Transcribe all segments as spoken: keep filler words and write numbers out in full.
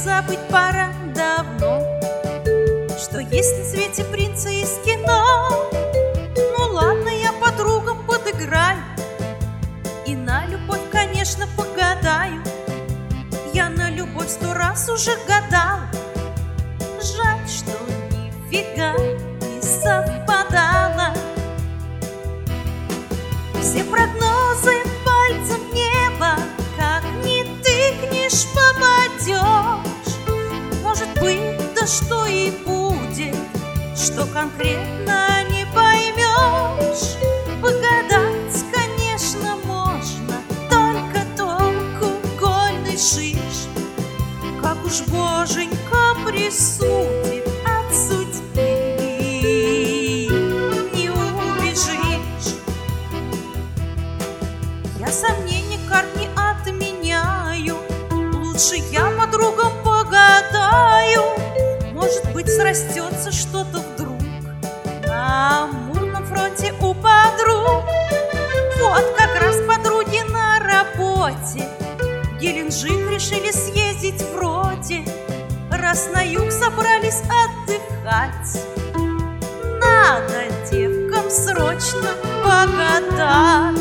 забыть пора давно, что есть на свете принцы из кино. Ну ладно, я подругам подыграю и на любовь, конечно, погадаю. Я на любовь сто раз уже гадала, жаль, что нифига не совпадало. Все прогнозы пальцем в небо, как ни тыкнешь, попадешь. Может быть, да что и будет, что конкретно не поймешь. Погадать, конечно, можно, только толку гольный шиш. Как уж боженька присудит, от судьбы не убежишь. Я сомнений карт не отменяю, лучше я подругам погадаю. Может быть, срастется что-то вдруг на амурном фронте у подруг. Вот как раз подруги на работе в Геленджик решили съездить вроде, раз на юг собрались отдыхать. Надо девкам срочно погадать.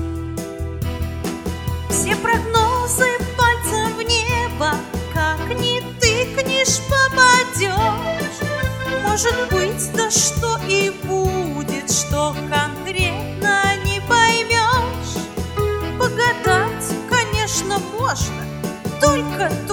Все прогнозы пальцем в небо, как ни тыкнешь, попадешь. Может быть, да что и будет, что конкретно не поймешь. Погадать, конечно, можно, только